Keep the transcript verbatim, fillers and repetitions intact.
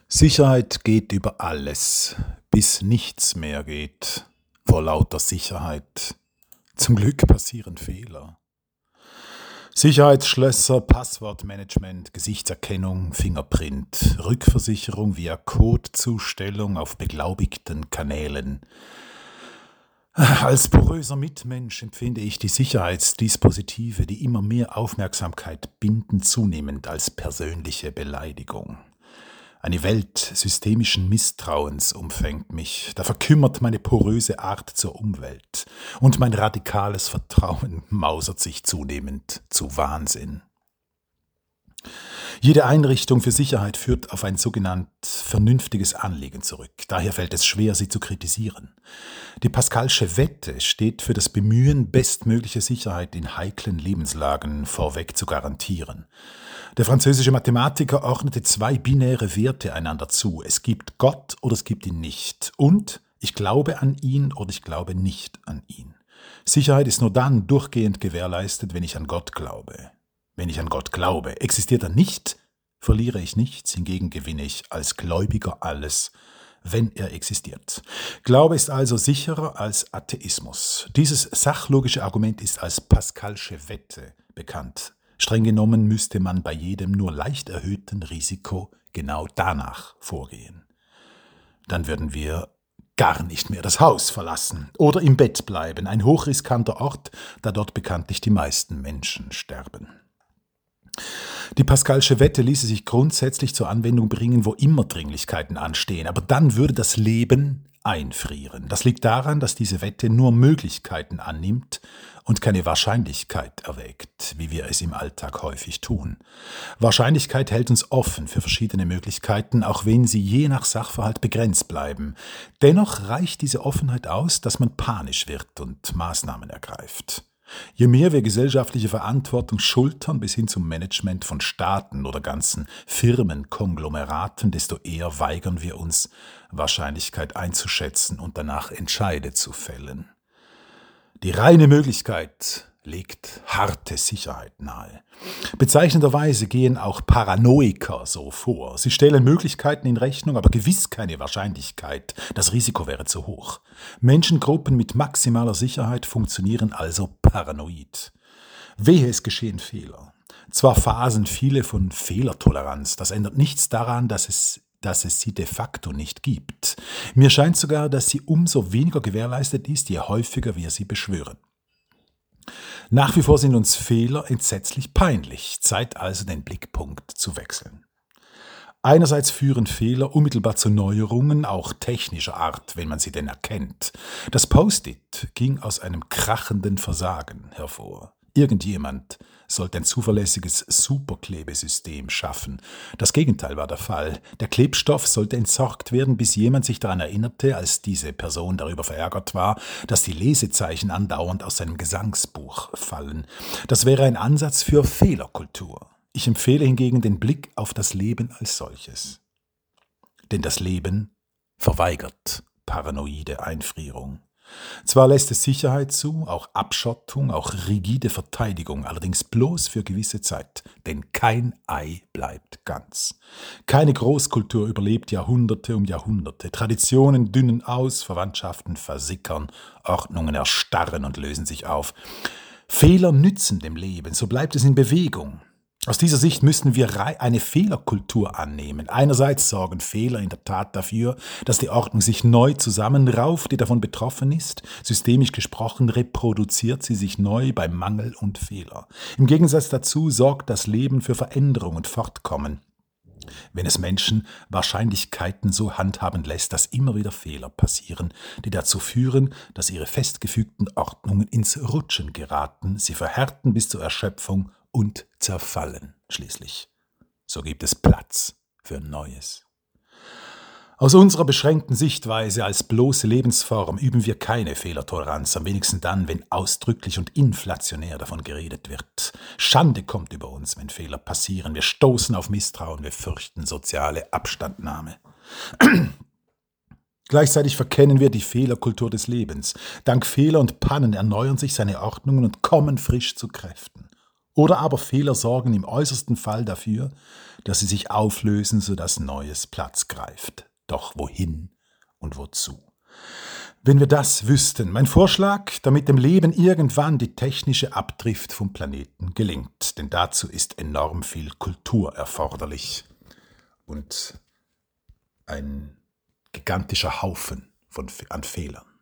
Sicherheit geht über alles, bis nichts mehr geht, vor lauter Sicherheit. Zum Glück passieren Fehler. Sicherheitsschlösser, Passwortmanagement, Gesichtserkennung, Fingerprint, Rückversicherung via Codezustellung auf beglaubigten Kanälen. Als poröser Mitmensch empfinde ich die Sicherheitsdispositive, die immer mehr Aufmerksamkeit binden, zunehmend als persönliche Beleidigung. Eine Welt systemischen Misstrauens umfängt mich, da verkümmert meine poröse Art zur Umwelt und mein radikales Vertrauen mausert sich zunehmend zu Wahnsinn. Jede Einrichtung für Sicherheit führt auf ein sogenannt vernünftiges Anliegen zurück. Daher fällt es schwer, sie zu kritisieren. Die Pascalsche Wette steht für das Bemühen, bestmögliche Sicherheit in heiklen Lebenslagen vorweg zu garantieren. Der französische Mathematiker ordnete zwei binäre Werte einander zu. Es gibt Gott oder es gibt ihn nicht. Und ich glaube an ihn oder ich glaube nicht an ihn. Sicherheit ist nur dann durchgehend gewährleistet, wenn ich an Gott glaube. Wenn ich an Gott glaube, existiert er nicht, verliere ich nichts, hingegen gewinne ich als Gläubiger alles, wenn er existiert. Glaube ist also sicherer als Atheismus. Dieses sachlogische Argument ist als Pascalsche Wette bekannt. Streng genommen müsste man bei jedem nur leicht erhöhten Risiko genau danach vorgehen. Dann würden wir gar nicht mehr das Haus verlassen oder im Bett bleiben, ein hochriskanter Ort, da dort bekanntlich die meisten Menschen sterben. Die Pascalsche Wette ließe sich grundsätzlich zur Anwendung bringen, wo immer Dringlichkeiten anstehen, aber dann würde das Leben einfrieren. Das liegt daran, dass diese Wette nur Möglichkeiten annimmt und keine Wahrscheinlichkeit erwägt, wie wir es im Alltag häufig tun. Wahrscheinlichkeit hält uns offen für verschiedene Möglichkeiten, auch wenn sie je nach Sachverhalt begrenzt bleiben. Dennoch reicht diese Offenheit aus, dass man panisch wird und Maßnahmen ergreift. Je mehr wir gesellschaftliche Verantwortung schultern bis hin zum Management von Staaten oder ganzen Firmenkonglomeraten, desto eher weigern wir uns, Wahrscheinlichkeit einzuschätzen und danach Entscheide zu fällen. Die reine Möglichkeit legt harte Sicherheit nahe. Bezeichnenderweise gehen auch Paranoiker so vor. Sie stellen Möglichkeiten in Rechnung, aber gewiss keine Wahrscheinlichkeit. Das Risiko wäre zu hoch. Menschengruppen mit maximaler Sicherheit funktionieren also paranoid. Wehe, es geschehen Fehler. Zwar phasen viele von Fehlertoleranz, das ändert nichts daran, dass es dass es sie de facto nicht gibt. Mir scheint sogar, dass sie umso weniger gewährleistet ist, je häufiger wir sie beschwören. Nach wie vor sind uns Fehler entsetzlich peinlich, Zeit also den Blickpunkt zu wechseln. Einerseits führen Fehler unmittelbar zu Neuerungen, auch technischer Art, wenn man sie denn erkennt. Das Post-it ging aus einem krachenden Versagen hervor. Irgendjemand sollte ein zuverlässiges Superklebesystem schaffen. Das Gegenteil war der Fall. Der Klebstoff sollte entsorgt werden, bis jemand sich daran erinnerte, als diese Person darüber verärgert war, dass die Lesezeichen andauernd aus seinem Gesangsbuch fallen. Das wäre ein Ansatz für Fehlerkultur. Ich empfehle hingegen den Blick auf das Leben als solches. Denn das Leben verweigert paranoide Einfrierung. Zwar lässt es Sicherheit zu, auch Abschottung, auch rigide Verteidigung, allerdings bloß für gewisse Zeit, denn kein Ei bleibt ganz. Keine Großkultur überlebt Jahrhunderte um Jahrhunderte. Traditionen dünnen aus, Verwandtschaften versickern, Ordnungen erstarren und lösen sich auf. Fehler nützen dem Leben, so bleibt es in Bewegung. Aus dieser Sicht müssen wir eine Fehlerkultur annehmen. Einerseits sorgen Fehler in der Tat dafür, dass die Ordnung sich neu zusammenrauft, die davon betroffen ist. Systemisch gesprochen reproduziert sie sich neu bei Mangel und Fehler. Im Gegensatz dazu sorgt das Leben für Veränderung und Fortkommen, wenn es Menschen Wahrscheinlichkeiten so handhaben lässt, dass immer wieder Fehler passieren, die dazu führen, dass ihre festgefügten Ordnungen ins Rutschen geraten, sie verhärten bis zur Erschöpfung und zerfallen schließlich. So gibt es Platz für Neues. Aus unserer beschränkten Sichtweise als bloße Lebensform üben wir keine Fehlertoleranz, am wenigsten dann, wenn ausdrücklich und inflationär davon geredet wird. Schande kommt über uns, wenn Fehler passieren. Wir stoßen auf Misstrauen, wir fürchten soziale Abstandnahme. Gleichzeitig verkennen wir die Fehlerkultur des Lebens. Dank Fehler und Pannen erneuern sich seine Ordnungen und kommen frisch zu Kräften. Oder aber Fehler sorgen im äußersten Fall dafür, dass sie sich auflösen, sodass Neues Platz greift. Doch wohin und wozu? Wenn wir das wüssten, mein Vorschlag, damit dem Leben irgendwann die technische Abdrift vom Planeten gelingt. Denn dazu ist enorm viel Kultur erforderlich und ein gigantischer Haufen von, an Fehlern.